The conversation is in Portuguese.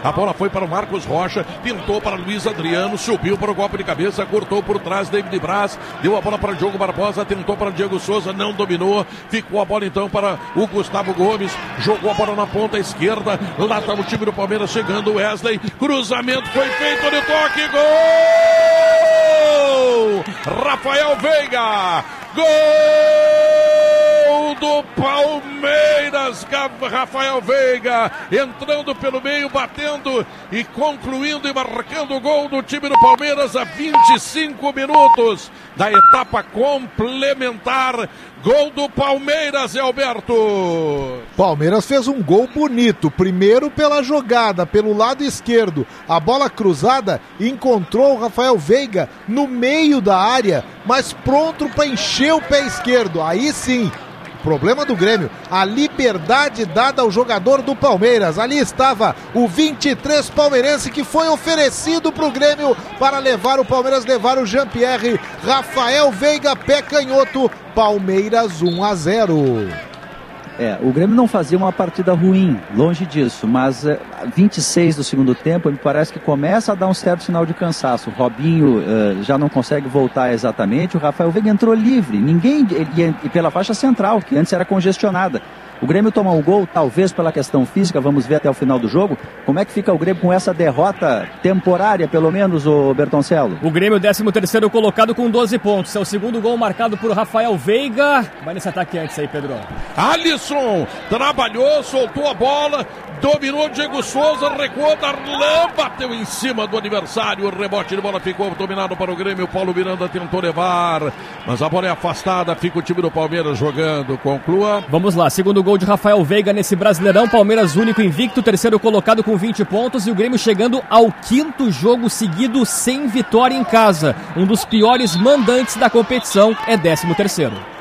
A bola foi para o Marcos Rocha, pintou para Luiz Adriano, subiu para o golpe de cabeça, cortou por trás David Braz, deu a bola para Diogo Barbosa, tentou para Diego Souza, não dominou, ficou a bola então para o Gustavo Gomes, jogou a bola na ponta esquerda, lá está o time do Palmeiras chegando, o Wesley, cruzamento foi feito de toque, gol! Rafael Veiga, gol do Palmeiras, Rafael Veiga entrando pelo meio, batendo e concluindo e marcando o gol do time do Palmeiras a 25 minutos da etapa complementar. Gol do Palmeiras, Alberto. Palmeiras fez um gol bonito, primeiro pela jogada, pelo lado esquerdo, a bola cruzada encontrou o Rafael Veiga no meio da área, mas pronto para encher o pé esquerdo, aí sim. Problema do Grêmio, a liberdade dada ao jogador do Palmeiras. Ali estava o 23 palmeirense que foi oferecido para o Grêmio para levar o Palmeiras, levar o Jean-Pierre. Rafael Veiga, pé canhoto, Palmeiras 1-0. O Grêmio não fazia uma partida ruim, longe disso, mas 26 do segundo tempo, me parece que começa a dar um certo sinal de cansaço. O Robinho já não consegue voltar exatamente, o Rafael Veiga entrou livre, e pela faixa central, que antes era congestionada. O Grêmio toma um gol, talvez pela questão física, vamos ver até o final do jogo. Como é que fica o Grêmio com essa derrota temporária, pelo menos, o Bertoncello? O Grêmio, 13º colocado com 12 pontos. É o segundo gol marcado por Rafael Veiga. Vai nesse ataque antes aí, Pedro. Alisson trabalhou, soltou a bola, dominou Diego Souza, recuou, Darlan bateu em cima do adversário, o rebote de bola ficou dominado para o Grêmio, Paulo Miranda tentou levar, mas a bola é afastada, fica o time do Palmeiras jogando, conclua. Vamos lá, segundo gol de Rafael Veiga nesse Brasileirão, Palmeiras único invicto, terceiro colocado com 20 pontos e o Grêmio chegando ao 5º jogo seguido sem vitória em casa. Um dos piores mandantes da competição é 13º.